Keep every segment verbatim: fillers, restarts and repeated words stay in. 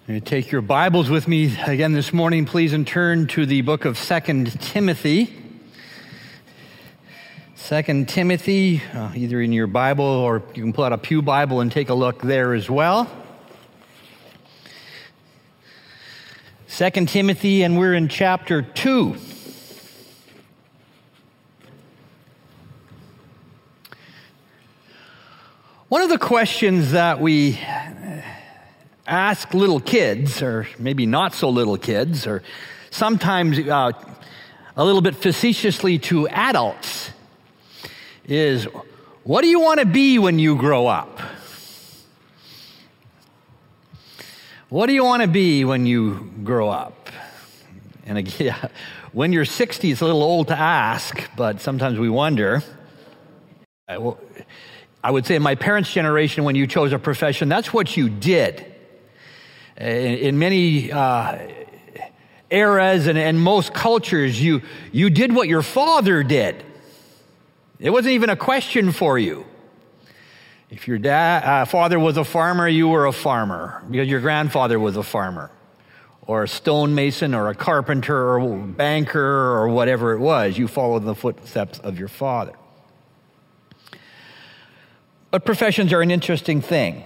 You take your Bibles with me again this morning, please, and turn to the book of Second Timothy. Second Timothy, uh, either in your Bible or you can pull out a pew Bible and take a look there as well. Second Timothy, and we're in chapter two. One of the questions that we ask little kids, or maybe not so little kids, or sometimes uh, a little bit facetiously to adults, is, what do you want to be when you grow up? What do you want to be when you grow up? And again, when you're sixty, it's a little old to ask, but sometimes we wonder. I, will, I would say in my parents' generation, when you chose a profession, that's what you did. In, in many uh, eras and, and most cultures, you, you did what your father did. It wasn't even a question for you. If your dad, uh, father was a farmer, you were a farmer because your grandfather was a farmer, or a stonemason, or a carpenter, or a banker, or whatever it was. You followed the footsteps of your father. But professions are an interesting thing.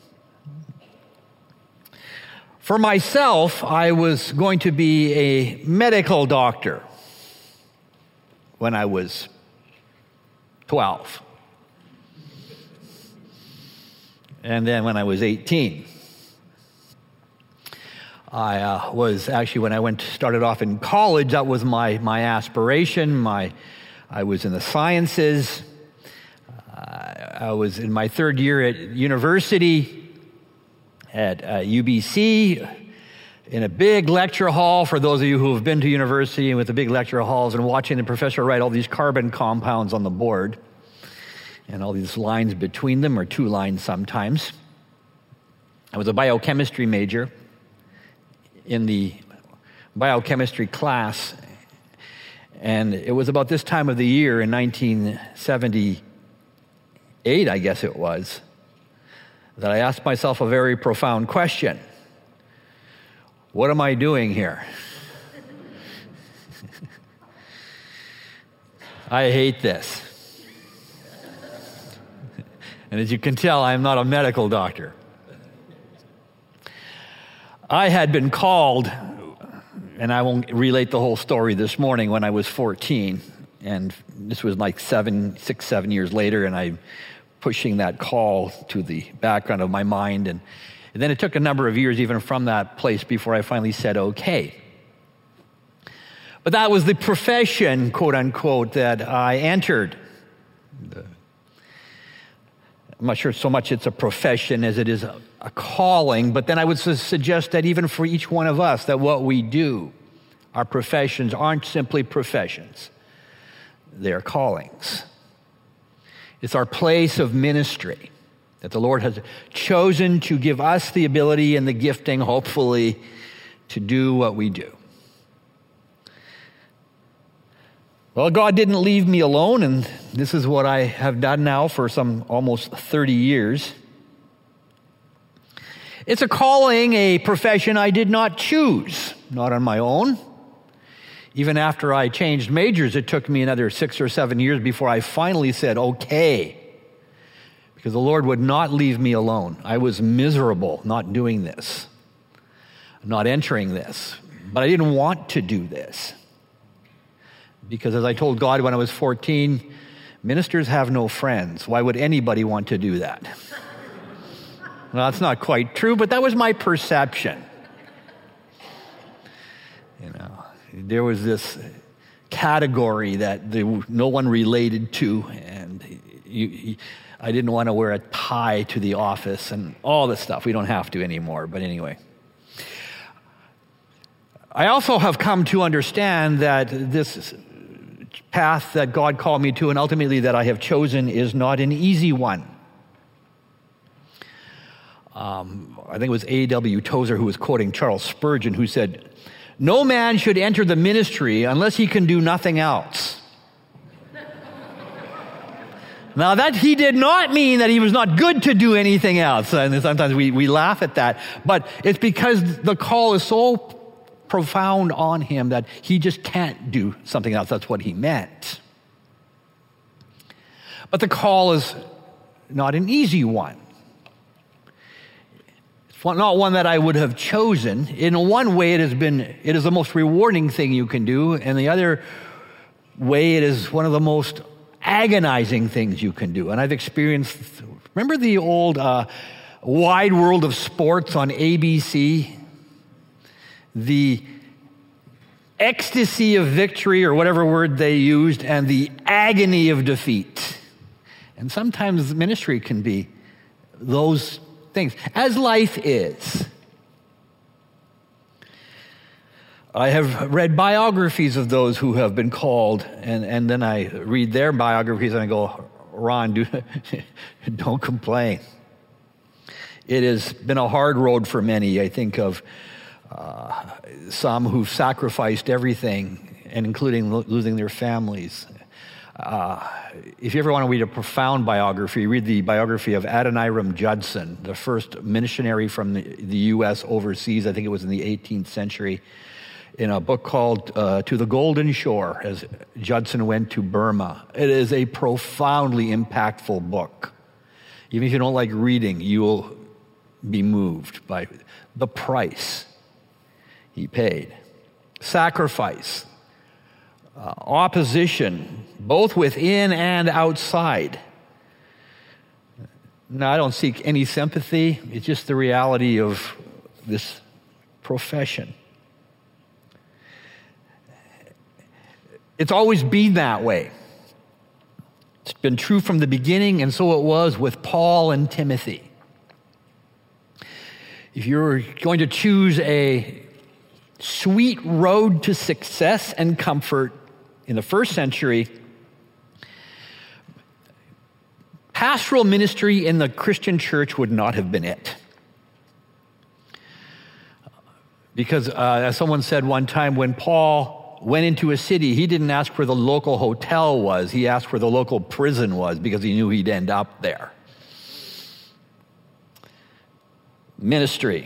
For myself, I was going to be a medical doctor when I was twelve. And then when I was eighteen, I uh, was actually, when I went started off in college, that was my, my aspiration. My, I was in the sciences. Uh, I was in my third year at university. At uh, U B C, in a big lecture hall, for those of you who have been to university and with the big lecture halls and watching the professor write all these carbon compounds on the board and all these lines between them, or two lines sometimes. I was a biochemistry major in the biochemistry class, and it was about this time of the year in nineteen seventy-eight, I guess it was, that I asked myself a very profound question. What am I doing here? I hate this. And as you can tell, I'm not a medical doctor. I had been called, and I won't relate the whole story this morning, when I was fourteen. And this was like seven, six, seven years later, and I pushing that call to the background of my mind. And, and then it took a number of years even from that place before I finally said, okay. But that was the profession, quote unquote, that I entered. The, I'm not sure so much it's a profession as it is a, a calling, but then I would su- suggest that even for each one of us, that what we do, our professions aren't simply professions. They are callings. It's our place of ministry that the Lord has chosen to give us the ability and the gifting, hopefully, to do what we do. Well, God didn't leave me alone, and this is what I have done now for some almost thirty years. It's a calling, a profession I did not choose, not on my own. Even after I changed majors, it took me another six or seven years before I finally said, okay, because the Lord would not leave me alone. I was miserable not doing this, not entering this, but I didn't want to do this. Because as I told God when I was fourteen, ministers have no friends. Why would anybody want to do that? Well, that's not quite true, but that was my perception. You know. There was this category that there, no one related to, and you, you, I didn't want to wear a tie to the office and all this stuff. We don't have to anymore, but anyway. I also have come to understand that this path that God called me to, and ultimately that I have chosen, is not an easy one. Um, I think it was A W Tozer who was quoting Charles Spurgeon, who said, "No man should enter the ministry unless he can do nothing else." Now that he did not mean that he was not good to do anything else. And sometimes we, we laugh at that. But it's because the call is so profound on him that he just can't do something else. That's what he meant. But the call is not an easy one. It's not one that I would have chosen. In one way, it has been, it is the most rewarding thing you can do. And the other way, it is one of the most agonizing things you can do. And I've experienced, remember the old uh, Wide World of Sports on A B C? The ecstasy of victory, or whatever word they used, and the agony of defeat. And sometimes ministry can be those things, as life is. I have read biographies of those who have been called, and, and then I read their biographies and I go, Ron, do, don't complain. It has been a hard road for many. I think of uh, some who've sacrificed everything, and including lo- losing their families. Uh, if you ever want to read a profound biography, read the biography of Adoniram Judson, the first missionary from the, the U S overseas. I think it was in the eighteenth century. In a book called uh, To the Golden Shore, as Judson went to Burma. It is a profoundly impactful book. Even if you don't like reading, you will be moved by the price he paid. Sacrifice, uh, opposition, both within and outside. Now, I don't seek any sympathy. It's just the reality of this profession. It's always been that way. It's been true from the beginning, and so it was with Paul and Timothy. If you're going to choose a sweet road to success and comfort in the first century, pastoral ministry in the Christian church would not have been it. Because uh, as someone said one time, when Paul went into a city, he didn't ask where the local hotel was. He asked where the local prison was because he knew he'd end up there. Ministry.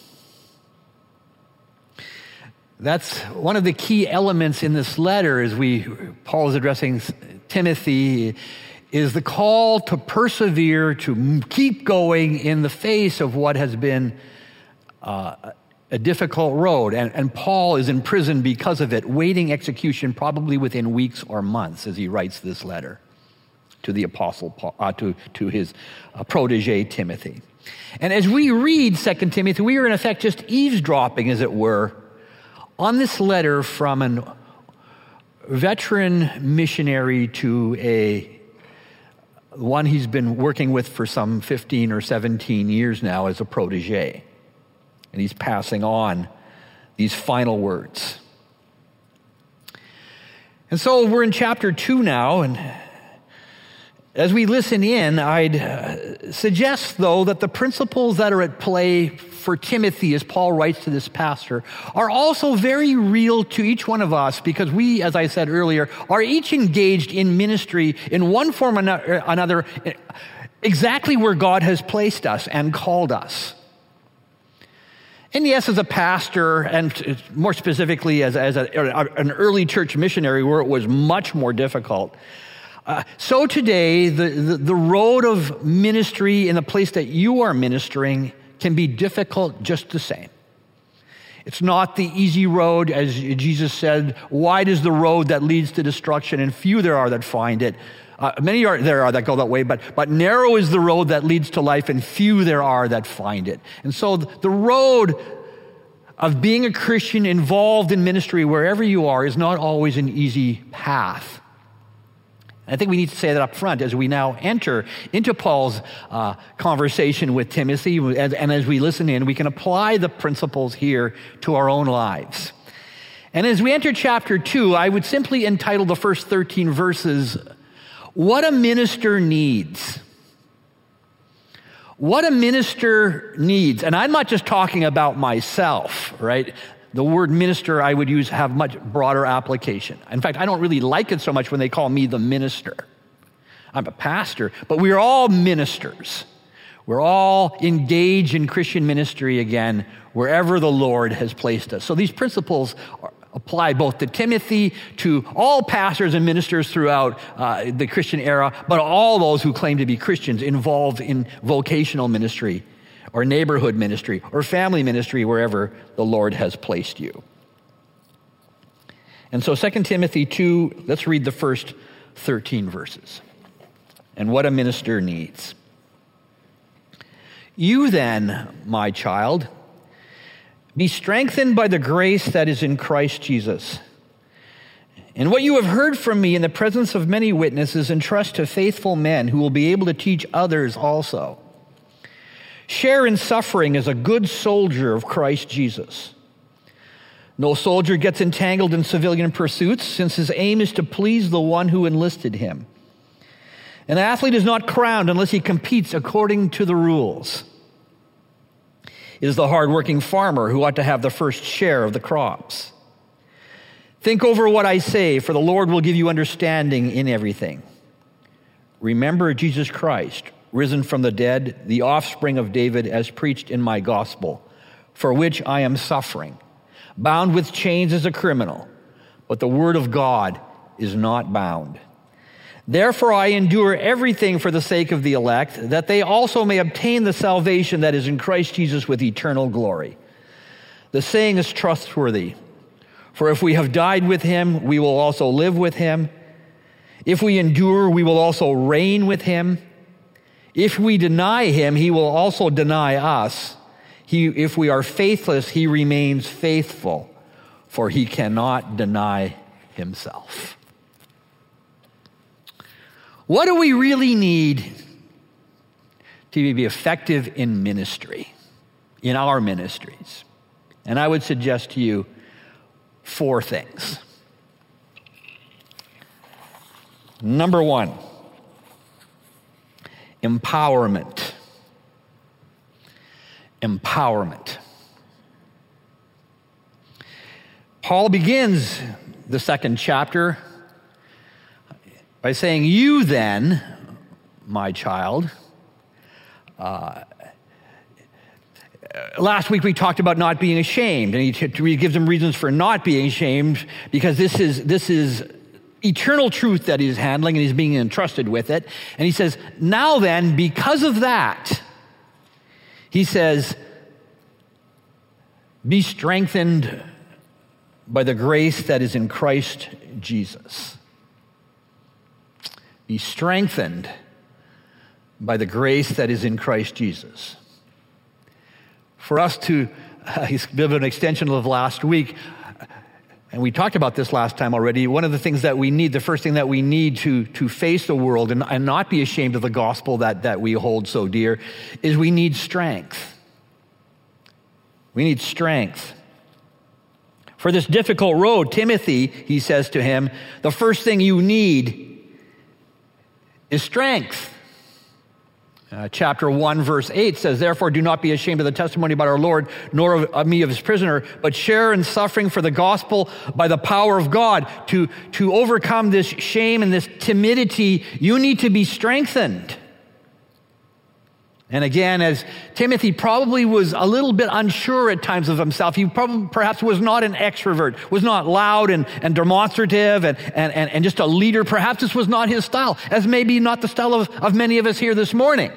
That's one of the key elements in this letter as we, Paul is addressing Timothy, is the call to persevere, to keep going in the face of what has been uh, a difficult road, and, and Paul is in prison because of it, waiting execution probably within weeks or months as he writes this letter to the apostle Paul, uh, to, to his uh, protege Timothy. And as we read Second Timothy, we are in effect just eavesdropping, as it were, on this letter from a veteran missionary to a one he's been working with for some fifteen or seventeen years now as a protege. And he's passing on these final words. And so we're in chapter two now, and as we listen in, I'd uh, suggest, though, that the principles that are at play for Timothy, as Paul writes to this pastor, are also very real to each one of us, because we, as I said earlier, are each engaged in ministry in one form or another, exactly where God has placed us and called us. And yes, as a pastor, and more specifically as, as a, an early church missionary where it was much more difficult, uh, so today the, the, the road of ministry in the place that you are ministering can be difficult just the same. It's not the easy road, as Jesus said, wide is the road that leads to destruction, and few there are that find it. Uh, many are there are that go that way, but, but narrow is the road that leads to life, and few there are that find it. And so the road of being a Christian involved in ministry wherever you are is not always an easy path. I think we need to say that up front as we now enter into Paul's uh, conversation with Timothy, and, and as we listen in, we can apply the principles here to our own lives. And as we enter chapter two, I would simply entitle the first thirteen verses, What a Minister Needs. What a minister needs. And I'm not just talking about myself, right? The word minister I would use have much broader application. In fact, I don't really like it so much when they call me the minister. I'm a pastor, but we're all ministers. We're all engaged in Christian ministry again, wherever the Lord has placed us. So these principles are, apply both to Timothy, to all pastors and ministers throughout uh, the Christian era, but all those who claim to be Christians involved in vocational ministry or neighborhood ministry or family ministry, wherever the Lord has placed you. And so Second Timothy two, let's read the first thirteen verses and what a minister needs. You then, my child, be strengthened by the grace that is in Christ Jesus. And what you have heard from me in the presence of many witnesses, entrust to faithful men who will be able to teach others also. Share in suffering as a good soldier of Christ Jesus. No soldier gets entangled in civilian pursuits, since his aim is to please the one who enlisted him. An athlete is not crowned unless he competes according to the rules. It is the hardworking farmer who ought to have the first share of the crops. Think over what I say, for the Lord will give you understanding in everything. Remember Jesus Christ, risen from the dead, the offspring of David, as preached in my gospel, for which I am suffering, bound with chains as a criminal, but the word of God is not bound. Therefore I endure everything for the sake of the elect, that they also may obtain the salvation that is in Christ Jesus with eternal glory. The saying is trustworthy, for if we have died with him, we will also live with him. If we endure, we will also reign with him. If we deny him, he will also deny us. He, if we are faithless, he remains faithful, for he cannot deny himself. What do we really need to be effective in ministry, in our ministries? And I would suggest to you four things. Number one, empowerment. Empowerment. Paul begins the second chapter by saying, you then, my child. Uh, last week we talked about not being ashamed, and he, t- he gives them reasons for not being ashamed, because this is this is eternal truth that he's handling, and he's being entrusted with it. And he says, now then, because of that, he says, be strengthened by the grace that is in Christ Jesus. Be strengthened by the grace that is in Christ Jesus. For us to, uh, he's a bit of an extension of last week, and we talked about this last time already. One of the things that we need, the first thing that we need to, to face the world and, and not be ashamed of the gospel that, that we hold so dear, is we need strength. We need strength. For this difficult road, Timothy, he says to him, the first thing you need is strength. Uh, chapter one, verse eight says, therefore do not be ashamed of the testimony about our Lord, nor of, of me of his prisoner, but share in suffering for the gospel by the power of God. To, to overcome this shame and this timidity, you need to be strengthened. And again, as Timothy probably was a little bit unsure at times of himself, he probably perhaps was not an extrovert, was not loud and, and demonstrative and, and, and, and just a leader. Perhaps this was not his style, as maybe not the style of, of many of us here this morning.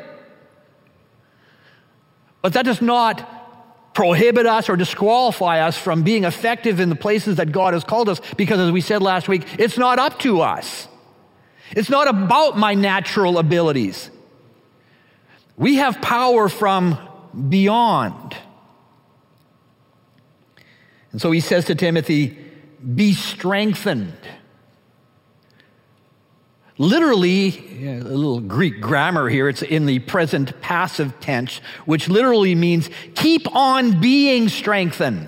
But that does not prohibit us or disqualify us from being effective in the places that God has called us, because as we said last week, it's not up to us. It's not about my natural abilities. We have power from beyond. And so he says to Timothy, be strengthened. Literally, a little Greek grammar here, it's in the present passive tense, which literally means keep on being strengthened.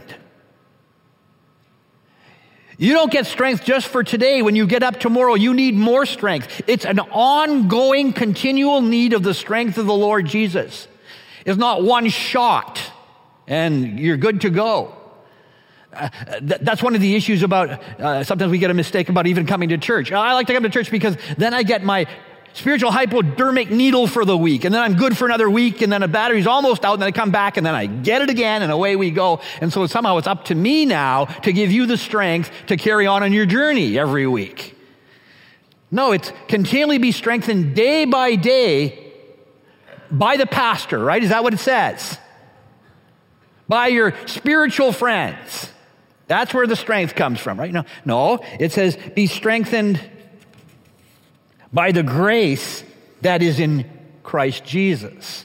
You don't get strength just for today. When you get up tomorrow, you need more strength. It's an ongoing, continual need of the strength of the Lord Jesus. It's not one shot and you're good to go. Uh, th- that's one of the issues about, uh, sometimes we get a mistake about even coming to church. I like to come to church because then I get my spiritual hypodermic needle for the week, and then I'm good for another week, and then the battery's almost out, and then I come back, and then I get it again, and away we go. And so somehow it's up to me now to give you the strength to carry on on your journey every week. No, it's continually be strengthened day by day by the pastor, right? Is that what it says? By your spiritual friends. That's where the strength comes from, right? No, no, it says be strengthened by the grace that is in Christ Jesus.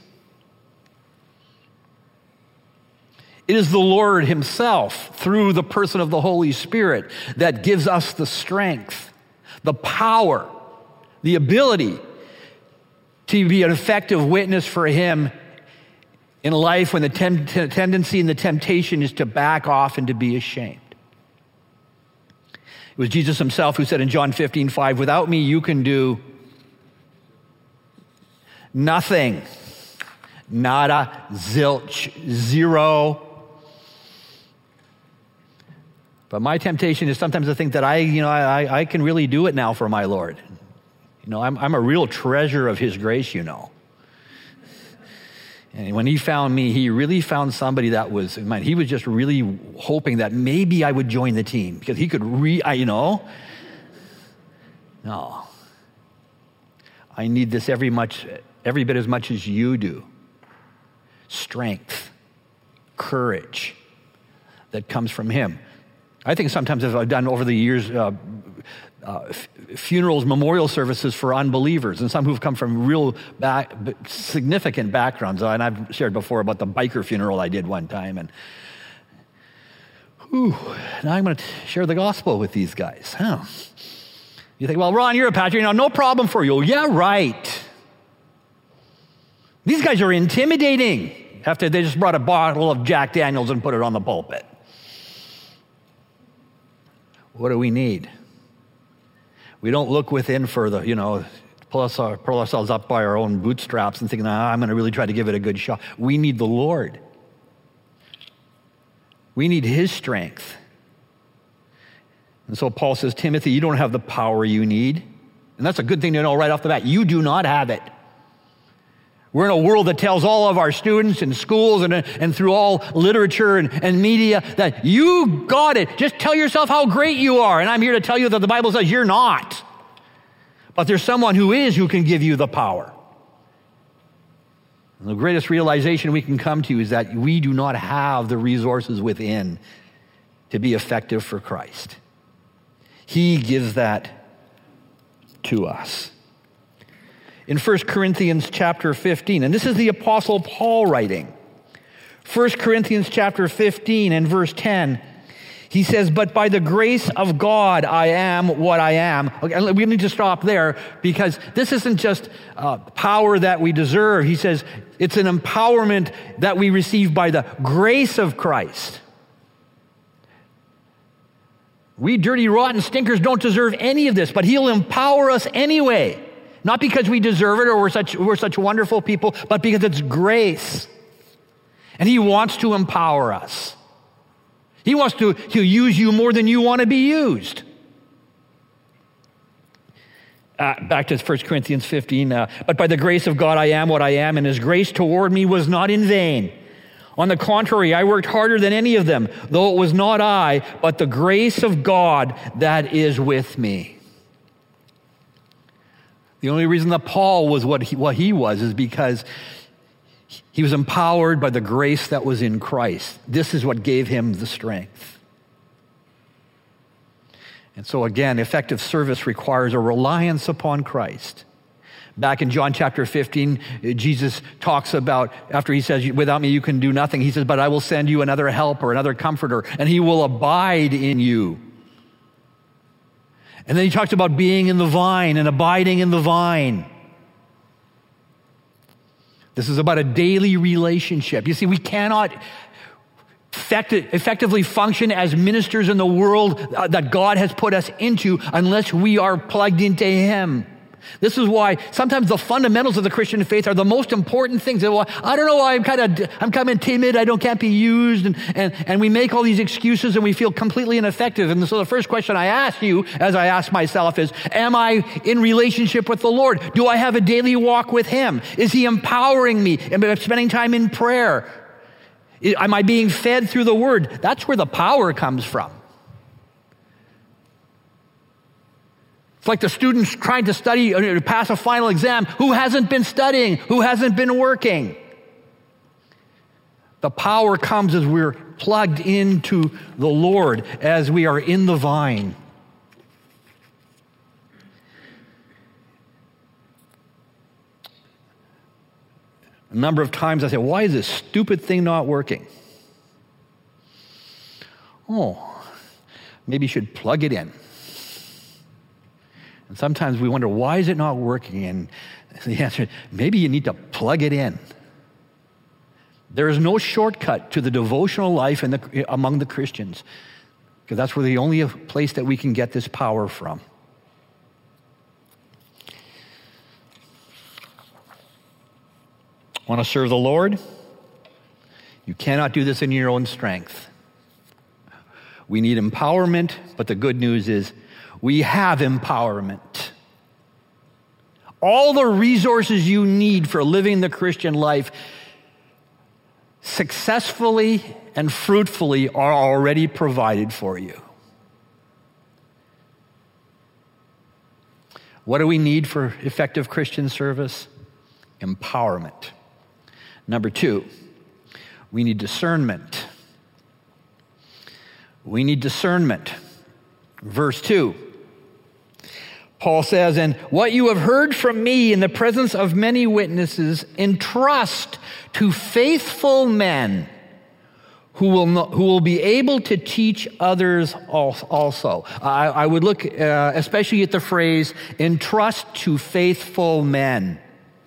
It is the Lord himself, through the person of the Holy Spirit, that gives us the strength, the power, the ability to be an effective witness for him in life when the ten- tendency and the temptation is to back off and to be ashamed. It was Jesus himself who said in John fifteen five, without me you can do nothing. Nada, zilch, zero. But my temptation is sometimes to think that I, you know, I, I can really do it now for my Lord. You know, I'm, I'm a real treasure of his grace, you know. And when he found me, he really found somebody that was, man, he was just really hoping that maybe I would join the team because he could re, I, you know. No. I need this every much, every bit as much as you do. Strength, courage that comes from him. I think sometimes as I've done over the years, uh, uh, f- funerals, memorial services for unbelievers, and some who've come from real back, significant backgrounds. And I've shared before about the biker funeral I did one time. And whew, now I'm going to share the gospel with these guys. Huh. You think, well, Ron, you're a pastor. You know, no problem for you. Yeah, right. These guys are intimidating after they just brought a bottle of Jack Daniels and put it on the pulpit. What do we need? We don't look within for the, you know, pull, us our, pull ourselves up by our own bootstraps and think, nah, I'm going to really try to give it a good shot. We need the Lord. We need his strength. And so Paul says, Timothy, you don't have the power you need. And that's a good thing to know right off the bat. You do not have it. We're in a world that tells all of our students in schools and, and through all literature and, and media that you got it. Just tell yourself how great you are. And I'm here to tell you that the Bible says you're not. But there's someone who is who can give you the power. And the greatest realization we can come to is that we do not have the resources within to be effective for Christ. He gives that to us. In First Corinthians chapter fifteen, and this is the Apostle Paul writing. First Corinthians chapter fifteen and verse ten, he says, but by the grace of God I am what I am. Okay, we need to stop there because this isn't just uh, power that we deserve. He says it's an empowerment that we receive by the grace of Christ. We dirty, rotten stinkers don't deserve any of this, but he'll empower us anyway. Not because we deserve it or we're such, we're such wonderful people, but because it's grace. And he wants to empower us. He wants to he'll use you more than you want to be used. Uh, back to First Corinthians fifteen. Uh, but by the grace of God I am what I am, and his grace toward me was not in vain. On the contrary, I worked harder than any of them, though it was not I, but the grace of God that is with me. The only reason that Paul was what he, what he was is because he was empowered by the grace that was in Christ. This is what gave him the strength. And so again, effective service requires a reliance upon Christ. Back in John chapter fifteen, Jesus talks about, after he says, without me you can do nothing, he says, but I will send you another helper, another comforter, and he will abide in you. And then he talks about being in the vine and abiding in the vine. This is about a daily relationship. You see, we cannot effect- effectively function as ministers in the world that God has put us into unless we are plugged into him. This is why sometimes the fundamentals of the Christian faith are the most important things. Well, I don't know why I'm kind of I'm kind of timid. I don't can't be used, and, and and we make all these excuses and we feel completely ineffective. And so the first question I ask you, as I ask myself, is: am I in relationship with the Lord? Do I have a daily walk with Him? Is He empowering me? Am I spending time in prayer? Am I being fed through the Word? That's where the power comes from. It's like the students trying to study to pass a final exam who hasn't been studying, who hasn't been working. The power comes as we're plugged into the Lord, as we are in the vine. A number of times I say, why is this stupid thing not working? Oh, maybe you should plug it in. And sometimes we wonder, why is it not working? And the answer is, maybe you need to plug it in. There is no shortcut to the devotional life in the, among the Christians, because that's where the only place that we can get this power from. Want to serve the Lord? You cannot do this in your own strength. We need empowerment, but the good news is we have empowerment. All the resources you need for living the Christian life successfully and fruitfully are already provided for you. What do we need for effective Christian service? Empowerment. Number two, we need discernment. We need discernment. Verse two, Paul says, and what you have heard from me in the presence of many witnesses, entrust to faithful men who will not, who will be able to teach others also. I, I would look uh, especially at the phrase, entrust to faithful men.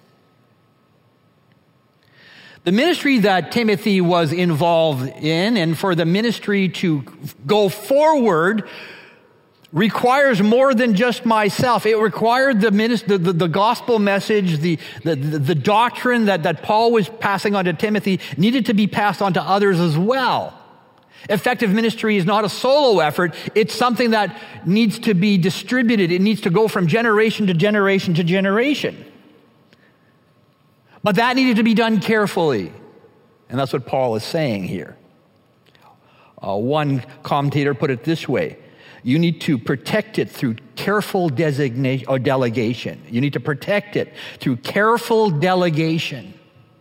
The ministry that Timothy was involved in, and for the ministry to go forward, requires more than just myself. It required the, minister, the, the, the gospel message, the, the, the doctrine that, that Paul was passing on to Timothy needed to be passed on to others as well. Effective ministry is not a solo effort. It's something that needs to be distributed. It needs to go from generation to generation to generation. But that needed to be done carefully. And that's what Paul is saying here. Uh, one commentator put it this way: you need to protect it through careful designation or delegation. You need to protect it through careful delegation.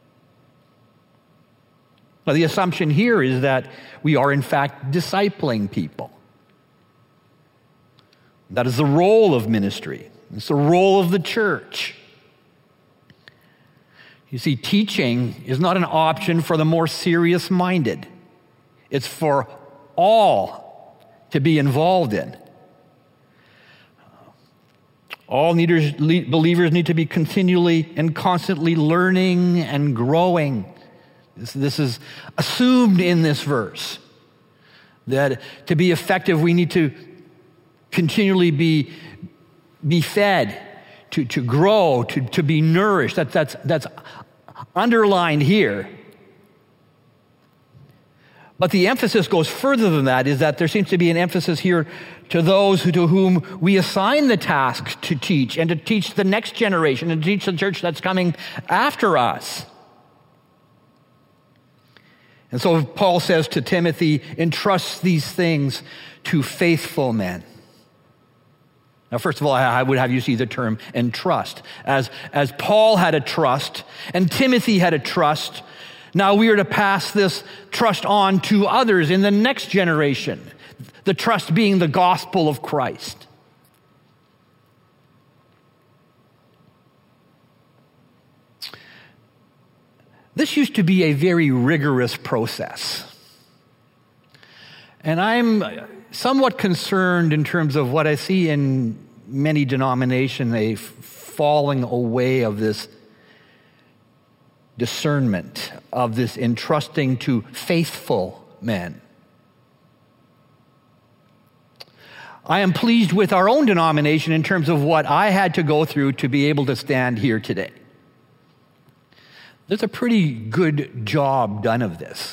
Now, the assumption here is that we are, in fact, discipling people. That is the role of ministry. It's the role of the church. You see, teaching is not an option for the more serious-minded. It's for all to be involved in. All leaders, believers need to be continually and constantly learning and growing. This, this is assumed in this verse, that to be effective, we need to continually be, be fed, to, to grow, to, to be nourished. That, that's, that's underlined here. But the emphasis goes further than that, is that there seems to be an emphasis here to those who, to whom we assign the task to teach, and to teach the next generation, and to teach the church that's coming after us. And so Paul says to Timothy, entrust these things to faithful men. Now, first of all, I would have you see the term entrust. As, as Paul had a trust and Timothy had a trust, now we are to pass this trust on to others in the next generation, the trust being the gospel of Christ. This used to be a very rigorous process. And I'm somewhat concerned in terms of what I see in many denominations, a falling away of this discernment, of this entrusting to faithful men. I am pleased with our own denomination in terms of what I had to go through to be able to stand here today. There's a pretty good job done of this.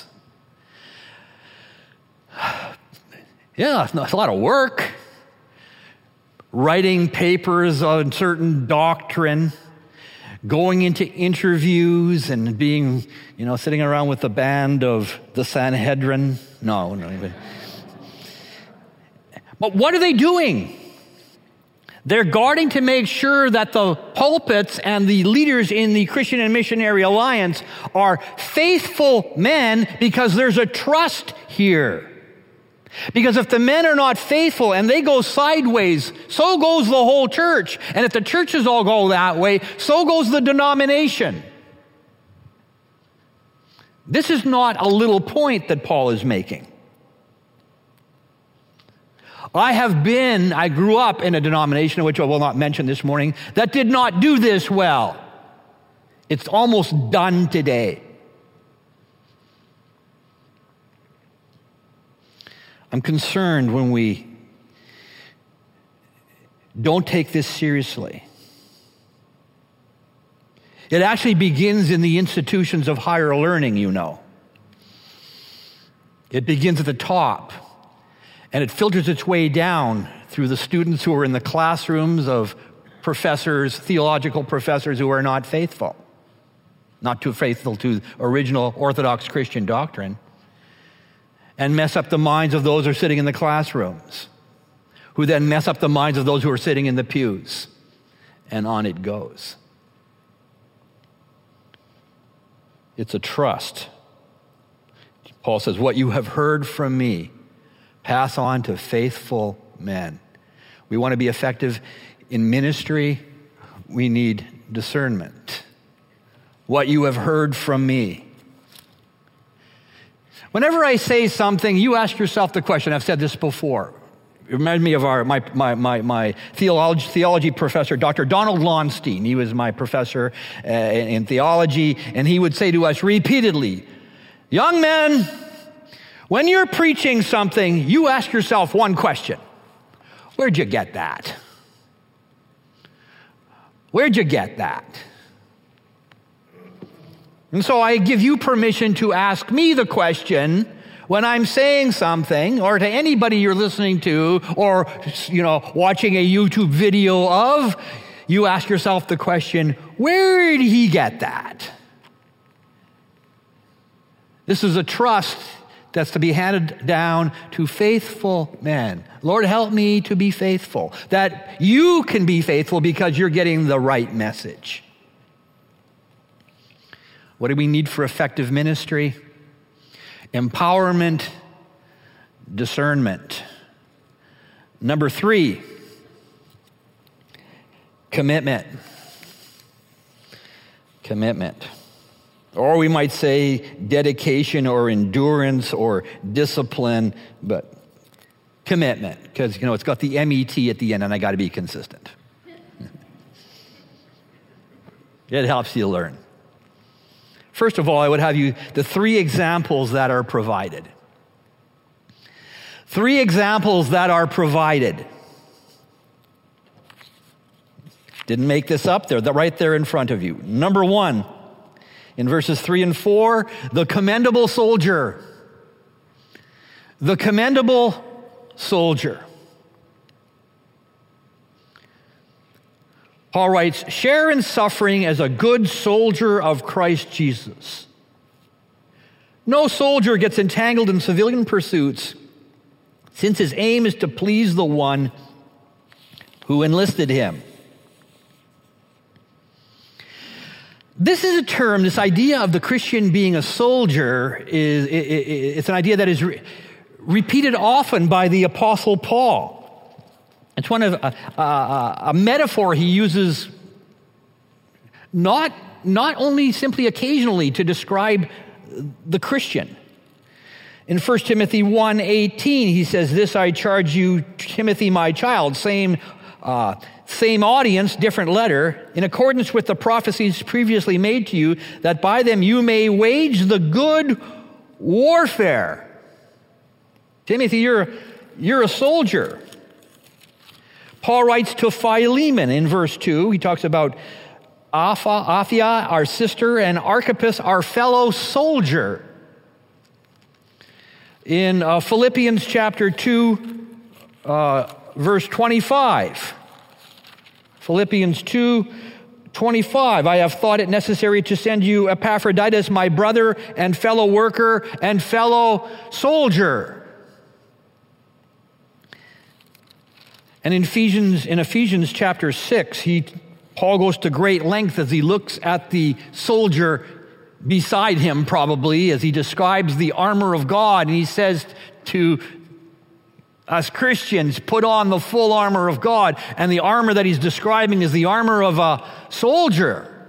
Yeah, it's a lot of work. Writing papers on certain doctrine, going into interviews and being, you know, sitting around with the band of the Sanhedrin. No, no. But what are they doing? They're guarding to make sure that the pulpits and the leaders in the Christian and Missionary Alliance are faithful men, because there's a trust here. Because if the men are not faithful and they go sideways, so goes the whole church. And if the churches all go that way, so goes the denomination. This is not a little point that Paul is making. I have been, I grew up in a denomination, which I will not mention this morning, that did not do this well. It's almost done today. I'm concerned when we don't take this seriously. It actually begins in the institutions of higher learning, you know. It begins at the top, and it filters its way down through the students who are in the classrooms of professors, theological professors who are not faithful, not too faithful to original Orthodox Christian doctrine, and mess up the minds of those who are sitting in the classrooms, who then mess up the minds of those who are sitting in the pews, and on it goes. It's a trust. Paul says, what you have heard from me, pass on to faithful men. We want to be effective in ministry. We need discernment. What you have heard from me. Whenever I say something, you ask yourself the question. I've said this before. It reminds me of our my my my, my theology, theology professor, Doctor Donald Lonstein. He was my professor uh, in, in theology, and he would say to us repeatedly, young men, when you're preaching something, you ask yourself one question. Where'd you get that? Where'd you get that? And so I give you permission to ask me the question when I'm saying something, or to anybody you're listening to, or, you know, watching a YouTube video of, you ask yourself the question, where did he get that? This is a trust that's to be handed down to faithful men. Lord, help me to be faithful. That you can be faithful because you're getting the right message. What do we need for effective ministry? Empowerment, discernment. Number three, commitment. Commitment. Or we might say dedication or endurance or discipline, but commitment, because, you know, it's got the M E T at the end, and I got to be consistent. It helps you learn. First of all, I would have you, the three examples that are provided. Three examples that are provided. Didn't make this up, they're right there in front of you. Number one, in verses three and four, the commendable soldier. The commendable soldier. Paul writes, share in suffering as a good soldier of Christ Jesus. No soldier gets entangled in civilian pursuits, since his aim is to please the one who enlisted him. This is a term, this idea of the Christian being a soldier, is it's an idea that is re- repeated often by the Apostle Paul. It's one of a, a, a metaphor he uses not, not only simply occasionally to describe the Christian. In First Timothy one eighteen, he says, this I charge you, Timothy, my child, same uh, same audience, different letter, in accordance with the prophecies previously made to you, that by them you may wage the good warfare. Timothy, you're, you're a soldier. Paul writes to Philemon in verse two. He talks about Apha, Aphia, our sister, and Archippus, our fellow soldier. In uh, Philippians chapter two, uh, verse twenty-five. Philippians two, twenty-five. I have thought it necessary to send you Epaphroditus, my brother and fellow worker and fellow soldier. And in Ephesians, in Ephesians chapter six, he, Paul goes to great length as he looks at the soldier beside him, probably, as he describes the armor of God. And he says to us Christians, put on the full armor of God. And the armor that he's describing is the armor of a soldier.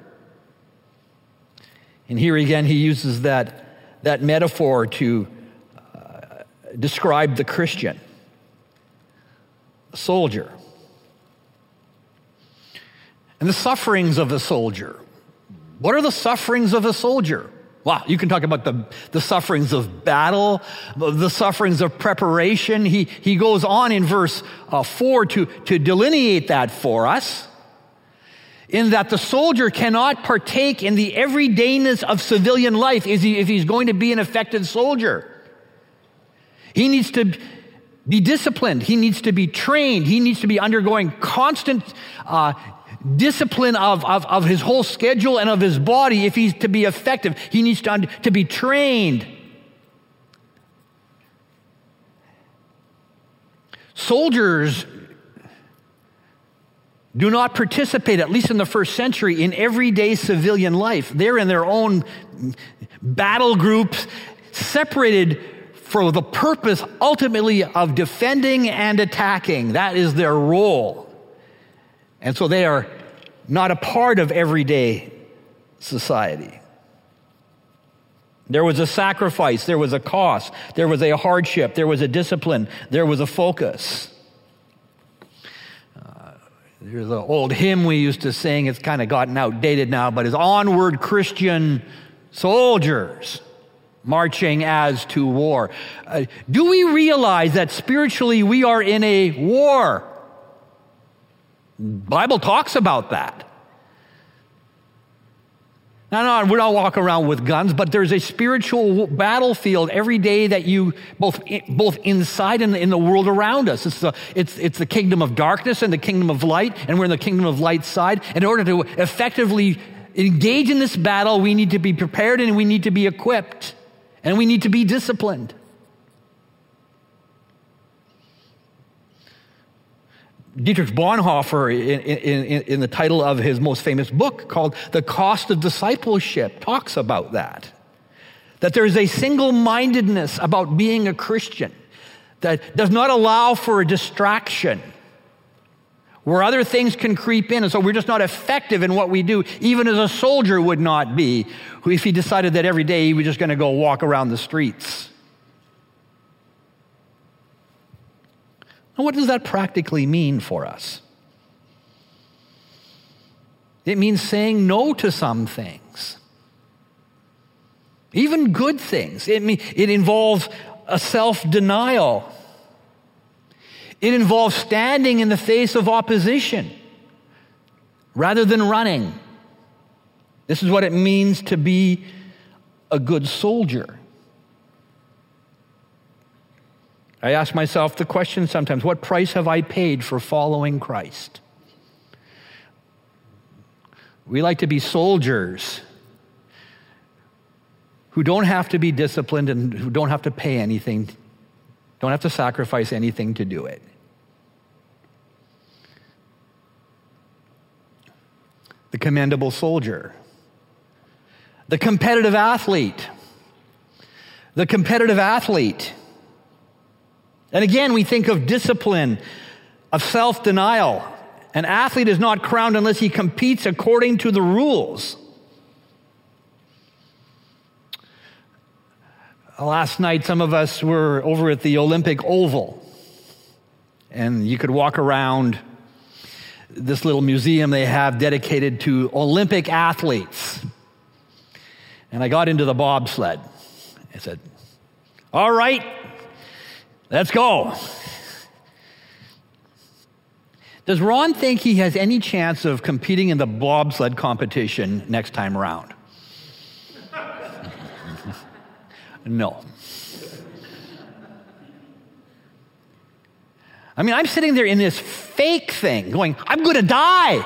And here again, he uses that, that metaphor to uh, describe the Christian. A soldier. And the sufferings of a soldier. What are the sufferings of a soldier? Wow, you can talk about the, the sufferings of battle, the sufferings of preparation. He, he goes on in verse uh, four to, to delineate that for us, in that the soldier cannot partake in the everydayness of civilian life if, he, if he's going to be an effective soldier. He needs to be disciplined. He needs to be trained. He needs to be undergoing constant uh, discipline of, of, of his whole schedule and of his body. If he's to be effective, he needs to, to be trained. Soldiers do not participate, at least in the first century, in everyday civilian life. They're in their own battle groups, separated for the purpose ultimately of defending and attacking. That is their role. And so they are not a part of everyday society. There was a sacrifice, there was a cost, there was a hardship, there was a discipline, there was a focus. Uh, there's an old hymn we used to sing, it's kind of gotten outdated now, but it's "Onward, Christian Soldiers, marching as to war." Uh, do we realize that spiritually we are in a war? The Bible talks about that. Now, no, we don't walk around with guns, but there's a spiritual battlefield every day that you, both both inside and in the world around us. It's the, it's, it's the kingdom of darkness and the kingdom of light, and we're in the kingdom of light's side. In order to effectively engage in this battle, we need to be prepared and we need to be equipped, and we need to be disciplined. Dietrich Bonhoeffer, in, in, in the title of his most famous book called The Cost of Discipleship, talks about that. That there is a single-mindedness about being a Christian that does not allow for a distraction, where other things can creep in, and so we're just not effective in what we do, even as a soldier would not be, if he decided that every day he was just going to go walk around the streets. Now, what does that practically mean for us? It means saying no to some things, even good things. It, mean, it involves a self-denial. It involves standing in the face of opposition rather than running. This is what it means to be a good soldier. I ask myself the question sometimes, what price have I paid for following Christ? We like to be soldiers who don't have to be disciplined and who don't have to pay anything, don't have to sacrifice anything to do it. The commendable soldier. The competitive athlete. The competitive athlete. And again, we think of discipline, of self-denial. An athlete is not crowned unless he competes according to the rules. Last night, some of us were over at the Olympic Oval, and you could walk around this little museum they have dedicated to Olympic athletes. And I got into the bobsled. I said, all right, let's go. Does Ron think he has any chance of competing in the bobsled competition next time around? No. I mean, I'm sitting there in this fake thing going, I'm going to die.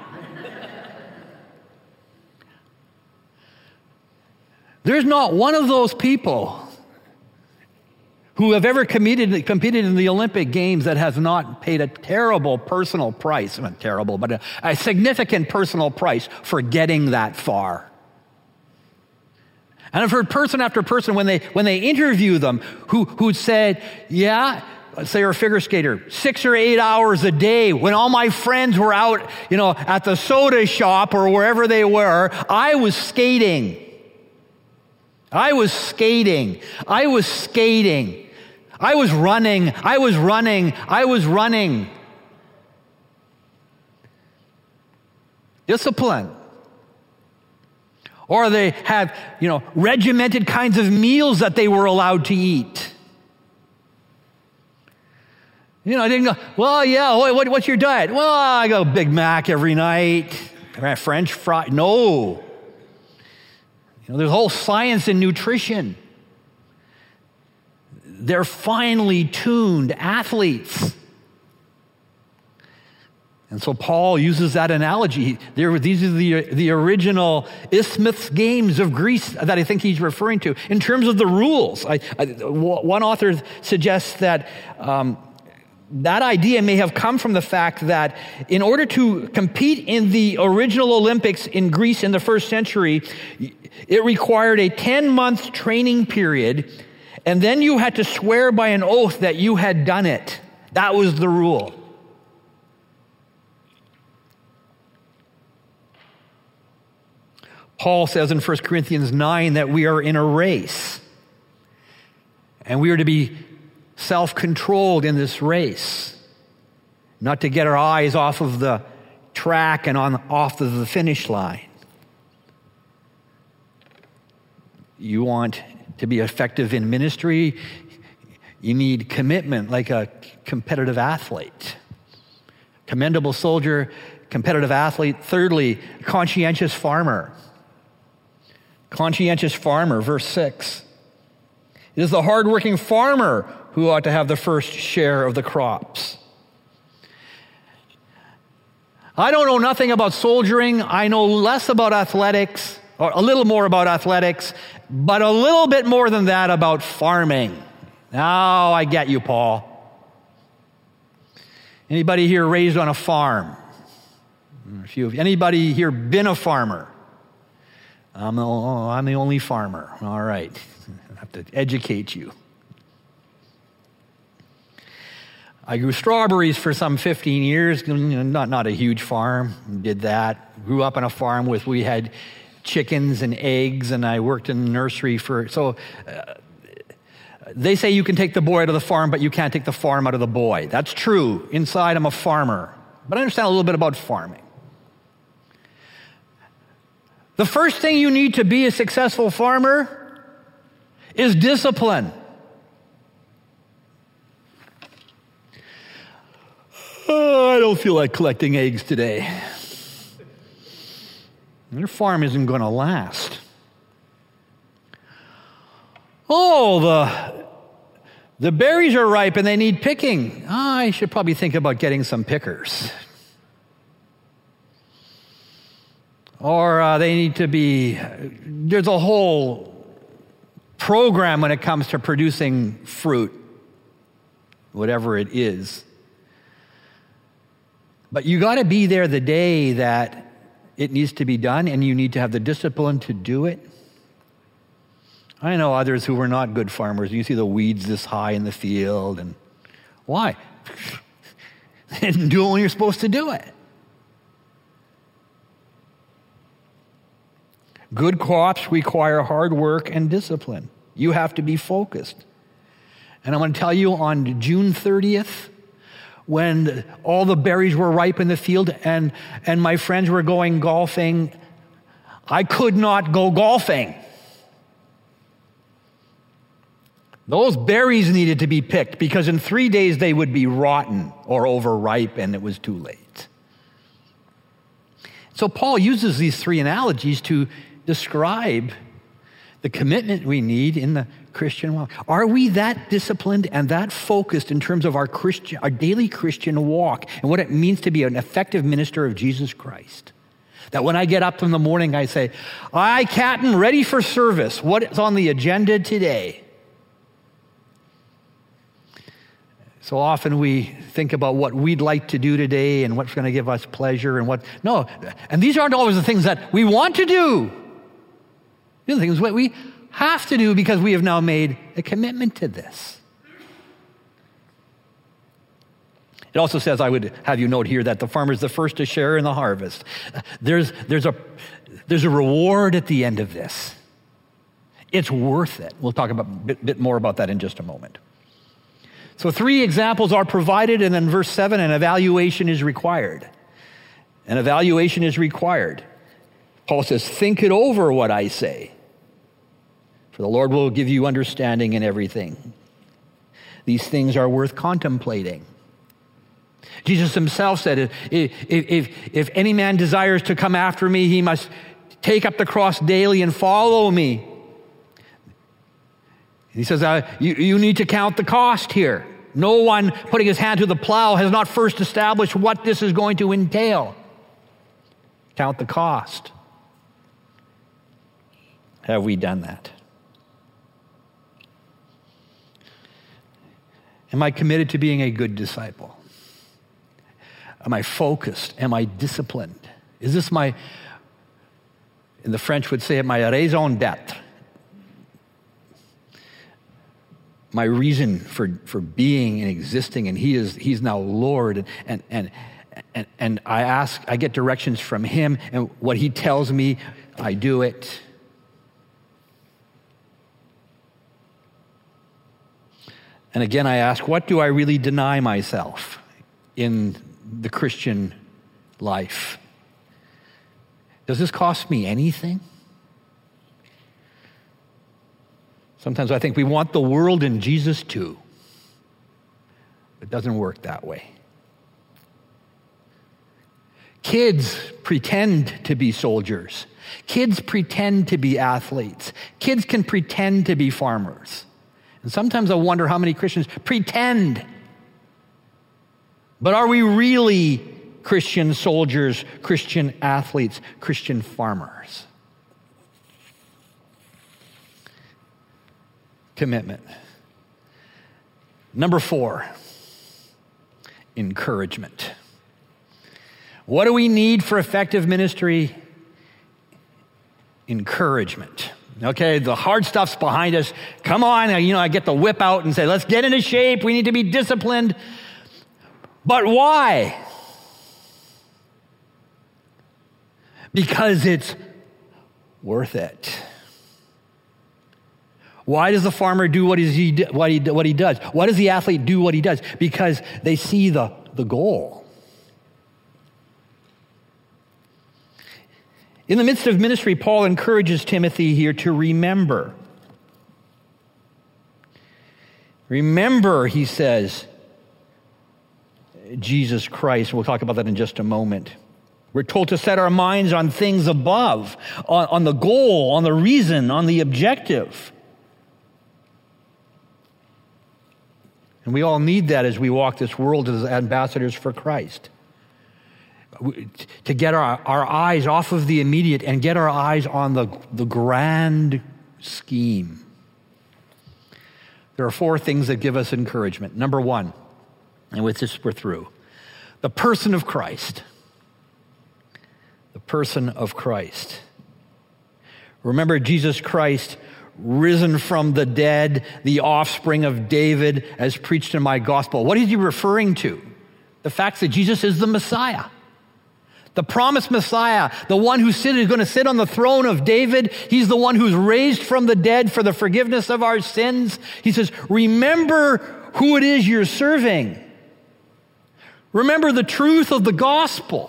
There's not one of those people who have ever competed, competed in the Olympic Games that has not paid a terrible personal price, not terrible, but a, a significant personal price for getting that far. And I've heard person after person when they when they interview them who who said, yeah, let's say you're a figure skater, six or eight hours a day. When all my friends were out, you know, at the soda shop or wherever they were, I was skating. I was skating. I was skating. I was running. I was running. I was running. Discipline. Or they have, you know, regimented kinds of meals that they were allowed to eat. You know, I didn't go, well, yeah, what, what's your diet? Well, I go Big Mac every night. French fry. No. You know, there's a whole science in nutrition. They're finely tuned athletes. And so Paul uses that analogy. There, these are the, the original Isthmus Games of Greece that I think he's referring to. In terms of the rules, I, I, one author suggests that um, that idea may have come from the fact that in order to compete in the original Olympics in Greece in the first century, it required a ten-month training period, and then you had to swear by an oath that you had done it. That was the rule. Paul says in First Corinthians nine that we are in a race, and we are to be self-controlled in this race, not to get our eyes off of the track and on off of the finish line. You want to be effective in ministry, you need commitment like a competitive athlete. Commendable soldier, competitive athlete. Thirdly, conscientious farmer. Conscientious farmer, verse six. It is the hardworking farmer who ought to have the first share of the crops. I don't know nothing about soldiering. I know less about athletics, or a little more about athletics, but a little bit more than that about farming. Now I get you, Paul. Anybody here raised on a farm? A few of you. Anybody here been a farmer? I'm the, oh, I'm the only farmer. All right. I have to educate you. I grew strawberries for some fifteen years, not, not a huge farm, did that. Grew up on a farm with, we had chickens and eggs, and I worked in the nursery for, so uh, they say you can take the boy out of the farm, but you can't take the farm out of the boy. That's true. Inside, I'm a farmer, but I understand a little bit about farming. The first thing you need to be a successful farmer is discipline. Oh, I don't feel like collecting eggs today. Your farm isn't going to last. Oh, the, the berries are ripe and they need picking. Oh, I should probably think about getting some pickers. Or uh, they need to be, there's a whole program when it comes to producing fruit, whatever it is. But you got to be there the day that it needs to be done, and you need to have the discipline to do it. I know others who were not good farmers. You see the weeds this high in the field, and why? They didn't do it when you're supposed to do it. Good crops require hard work and discipline. You have to be focused. And I'm going to tell you, on June thirtieth, when all the berries were ripe in the field and, and my friends were going golfing, I could not go golfing. Those berries needed to be picked because in three days they would be rotten or overripe and it was too late. So Paul uses these three analogies to describe the commitment we need in the Christian walk. Are we that disciplined and that focused in terms of our Christian, our daily Christian walk and what it means to be an effective minister of Jesus Christ? That when I get up in the morning, I say, "Aye, Captain, ready for service. What is on the agenda today?" So often we think about what we'd like to do today and what's going to give us pleasure and what, no, and these aren't always the things that we want to do. These are the things that we have to do because we have now made a commitment to this. It also says, I would have you note here, that the farmer is the first to share in the harvest. There's, there's, a, there's a reward at the end of this. It's worth it. We'll talk about a bit, bit more about that in just a moment. So three examples are provided, and then verse seven, an evaluation is required. An evaluation is required. Paul says, think it over what I say, for the Lord will give you understanding in everything. These things are worth contemplating. Jesus himself said, if, if, if any man desires to come after me, he must take up the cross daily and follow me. He says, uh, you, you need to count the cost here. No one putting his hand to the plow has not first established what this is going to entail. Count the cost. Have we done that? Am I committed to being a good disciple? Am I focused? Am I disciplined? Is this my, in the French would say it, my raison d'être? My reason for, for being and existing, and he is he's now Lord, and and and and I ask, I get directions from him, and what he tells me, I do it. And again, I ask, what do I really deny myself in the Christian life? Does this cost me anything? Sometimes I think we want the world and Jesus too. It doesn't work that way. Kids pretend to be soldiers. Kids pretend to be athletes. Kids can pretend to be farmers. And sometimes I wonder how many Christians pretend. But are we really Christian soldiers, Christian athletes, Christian farmers? Commitment. Number four, encouragement. What do we need for effective ministry? Encouragement. Okay, the hard stuff's behind us. Come on, you know, I get the whip out and say, let's get into shape. We need to be disciplined. But why? Because it's worth it. Why does the farmer do what he, what he, what he does? Why does the athlete do what he does? Because they see the, the goal. In the midst of ministry, Paul encourages Timothy here to remember. Remember, he says, Jesus Christ. We'll talk about that in just a moment. We're told to set our minds on things above, on, on the goal, on the reason, on the objective. And we all need that as we walk this world as ambassadors for Christ. To get our, our eyes off of the immediate and get our eyes on the, the grand scheme. There are four things that give us encouragement. Number one, and with this we're through, the person of Christ. The person of Christ. Remember Jesus Christ, risen from the dead, the offspring of David, as preached in my gospel. What is he referring to? The fact that Jesus is the Messiah. The promised Messiah, the one who is going to sit on the throne of David. He's the one who's raised from the dead for the forgiveness of our sins. He says, remember who it is you're serving. Remember the truth of the gospel.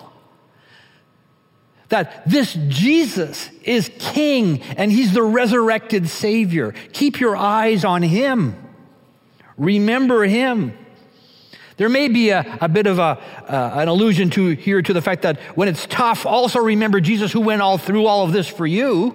That this Jesus is King and he's the resurrected Savior. Keep your eyes on him. Remember him. There may be a, a bit of a, uh, an allusion to here to the fact that when it's tough, also remember Jesus who went all through all of this for you.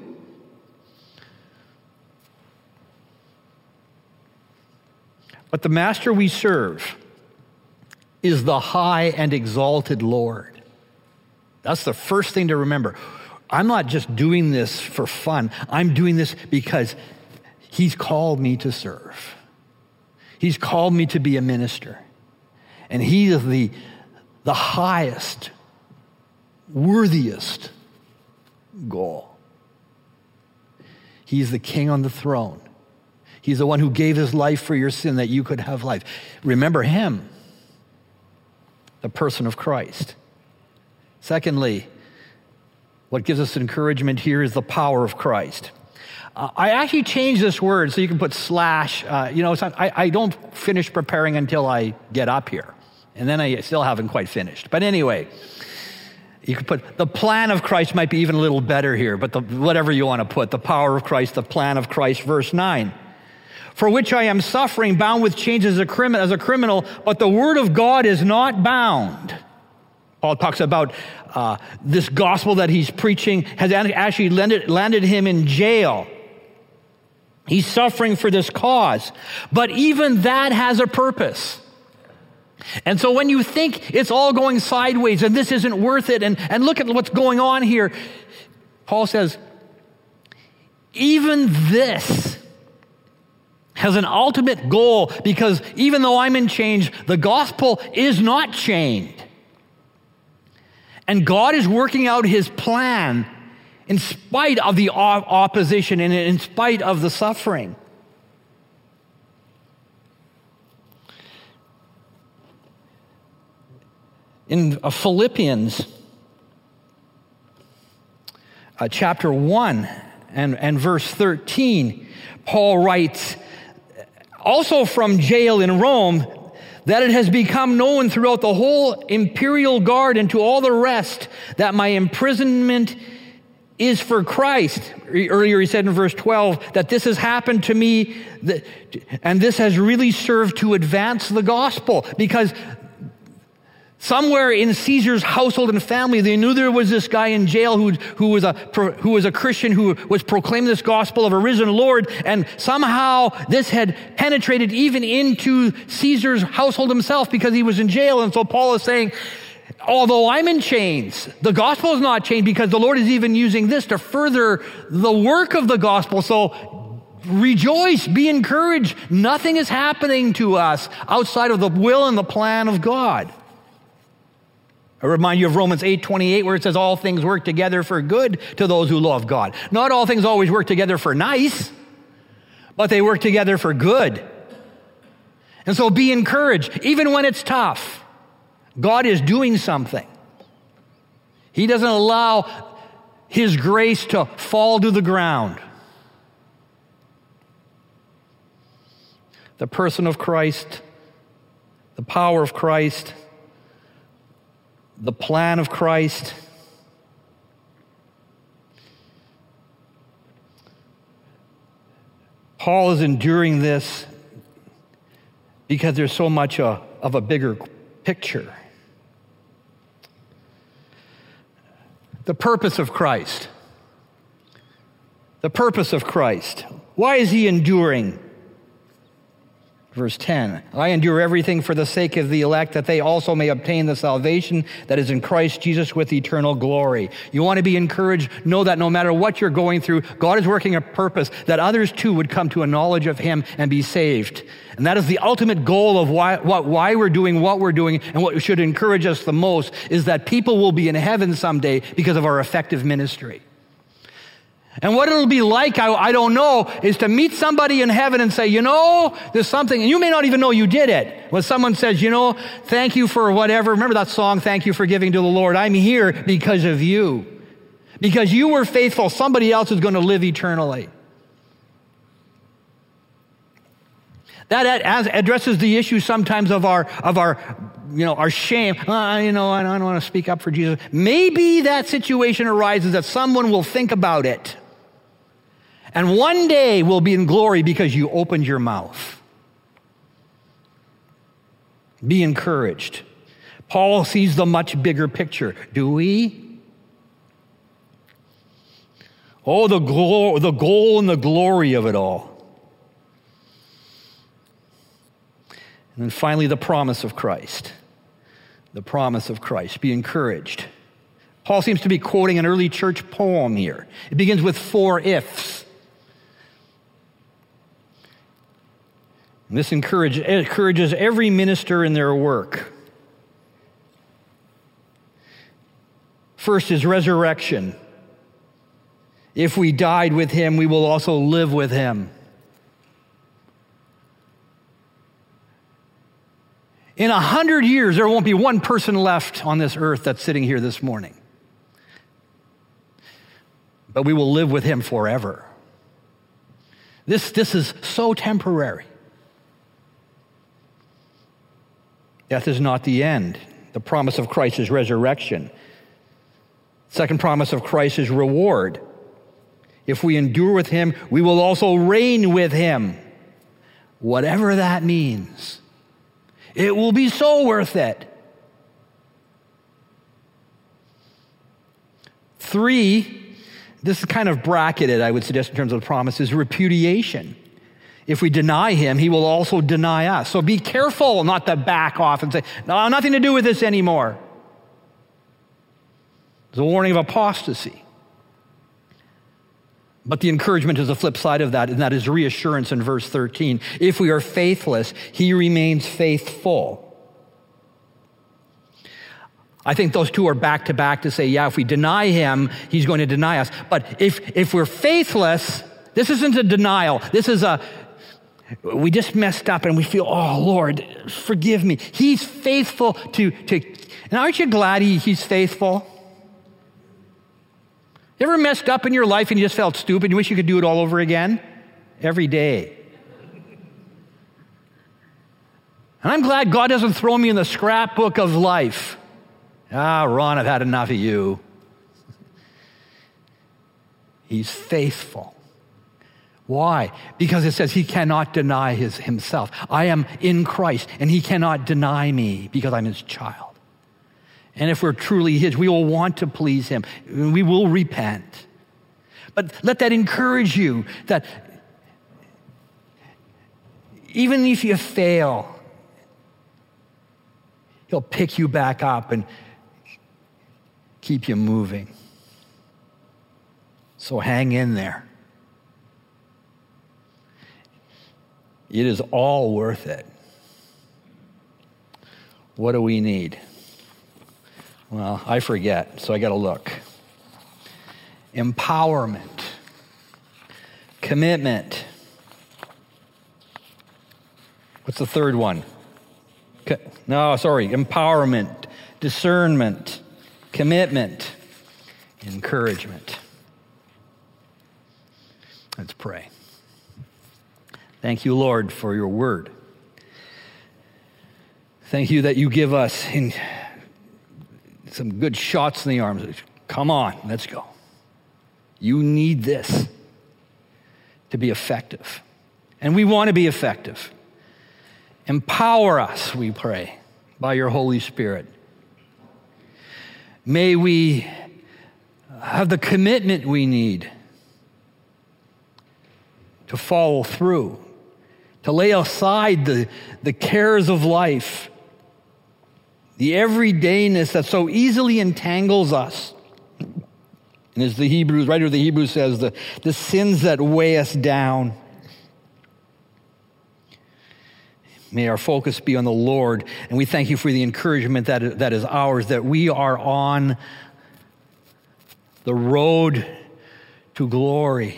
But the master we serve is the high and exalted Lord. That's the first thing to remember. I'm not just doing this for fun. I'm doing this because he's called me to serve. He's called me to be a minister. And he is the, the highest, worthiest goal. He's the king on the throne. He's the one who gave his life for your sin that you could have life. Remember him, the person of Christ. Secondly, what gives us encouragement here is the power of Christ. Uh, I actually changed this word so you can put slash. Uh, you know, I, I don't finish preparing until I get up here. And then I still haven't quite finished. But anyway, you could put the plan of Christ might be even a little better here, but the, whatever you want to put, the power of Christ, the plan of Christ, verse nine. For which I am suffering, bound with chains as a, crim- as a criminal, but the word of God is not bound. Paul talks about uh, this gospel that he's preaching has actually landed, landed him in jail. He's suffering for this cause. But even that has a purpose. And so when you think it's all going sideways and this isn't worth it, and, and look at what's going on here, Paul says, even this has an ultimate goal, because even though I'm in chains, the gospel is not chained. And God is working out his plan in spite of the opposition and in spite of the suffering. In Philippians uh, chapter one and, and verse thirteen, Paul writes, also from jail in Rome, that it has become known throughout the whole imperial guard and to all the rest that my imprisonment is for Christ. Earlier he said in verse twelve that this has happened to me, that, and this has really served to advance the gospel, because somewhere in Caesar's household and family, they knew there was this guy in jail who, who, was a, who was a Christian who was proclaiming this gospel of a risen Lord, and somehow this had penetrated even into Caesar's household himself because he was in jail. And so Paul is saying, although I'm in chains, the gospel is not chained, because the Lord is even using this to further the work of the gospel. So rejoice, be encouraged. Nothing is happening to us outside of the will and the plan of God. I remind you of Romans eight twenty-eight, where it says all things work together for good to those who love God. Not all things always work together for nice, but they work together for good. And so be encouraged, even when it's tough. God is doing something. He doesn't allow his grace to fall to the ground. The person of Christ, the power of Christ, the plan of Christ. Paul is enduring this because there's so much uh, of a bigger picture. The purpose of Christ. The purpose of Christ. Why is he enduring? Verse ten, I endure everything for the sake of the elect, that they also may obtain the salvation that is in Christ Jesus with eternal glory. You want to be encouraged? Know that no matter what you're going through, God is working a purpose that others too would come to a knowledge of him and be saved. And that is the ultimate goal of why, what, why we're doing what we're doing, and what should encourage us the most is that people will be in heaven someday because of our effective ministry. And what it'll be like, I, I don't know, is to meet somebody in heaven and say, you know, there's something, and you may not even know you did it. When someone says, you know, thank you for whatever, remember that song, thank you for giving to the Lord. I'm here because of you. Because you were faithful, somebody else is going to live eternally. That addresses the issue sometimes of our, of our, you know, our shame. Uh, you know, I don't want to speak up for Jesus. Maybe that situation arises that someone will think about it. And one day we'll be in glory because you opened your mouth. Be encouraged. Paul sees the much bigger picture. Do we? Oh, the, glo- the goal and the glory of it all. And then finally, the promise of Christ. The promise of Christ. Be encouraged. Paul seems to be quoting an early church poem here. It begins with four ifs. And this encourage, encourages every minister in their work. First is resurrection. If we died with him, we will also live with him. In a hundred years, there won't be one person left on this earth that's sitting here this morning. But we will live with him forever. This, this is so temporary. Death is not the end. The promise of Christ is resurrection. Second promise of Christ is reward. If we endure with him, we will also reign with him. Whatever that means. It will be so worth it. Three, this is kind of bracketed, I would suggest, in terms of the promise, is repudiation. If we deny him, he will also deny us. So be careful not to back off and say, no, nothing to do with this anymore. There's a warning of apostasy. But the encouragement is the flip side of that, and that is reassurance in verse thirteen. If we are faithless, he remains faithful. I think those two are back to back to say, yeah, if we deny him, he's going to deny us. But if, if we're faithless, this isn't a denial. This is a, we just messed up and we feel, oh, Lord, forgive me. He's faithful to, to and aren't you glad he, he's faithful? You ever messed up in your life and you just felt stupid? You wish you could do it all over again? Every day. And I'm glad God doesn't throw me in the scrapbook of life. Ah, Ron, I've had enough of you. He's faithful. Why? Because it says he cannot deny his, himself. I am in Christ, and he cannot deny me because I'm his child. And if we're truly his, we will want to please him. We will repent. But let that encourage you that even if you fail, he'll pick you back up and keep you moving. So hang in there. It is all worth it. What do we need? Well, I forget, so I got to look. Empowerment. Commitment. What's the third one? Co- no, sorry. Empowerment. Discernment. Commitment. Encouragement. Let's pray. Thank you, Lord, for your word. Thank you that you give us in some good shots in the arms. Come on, let's go. You need this to be effective. And we want to be effective. Empower us, we pray, by your Holy Spirit. May we have the commitment we need to follow through, to lay aside the, the cares of life, the everydayness that so easily entangles us. And as the Hebrews, writer of the Hebrews says, the, the sins that weigh us down. May our focus be on the Lord, and we thank you for the encouragement that, that is ours, that we are on the road to glory.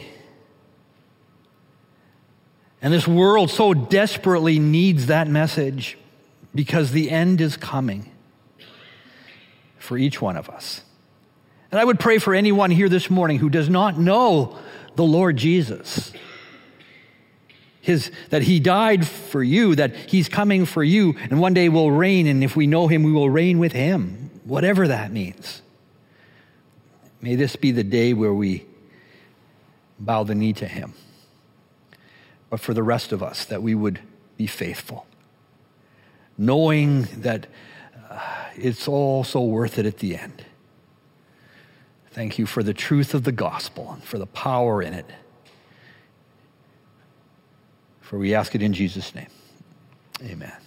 And this world so desperately needs that message because the end is coming for each one of us. And I would pray for anyone here this morning who does not know the Lord Jesus. His, that he died for you, that he's coming for you, and one day will reign, and if we know him, we will reign with him, whatever that means. May this be the day where we bow the knee to him. But for the rest of us, that we would be faithful. knowing that uh, it's all so worth it at the end. Thank you for the truth of the gospel and for the power in it. For we ask it in Jesus' name. Amen.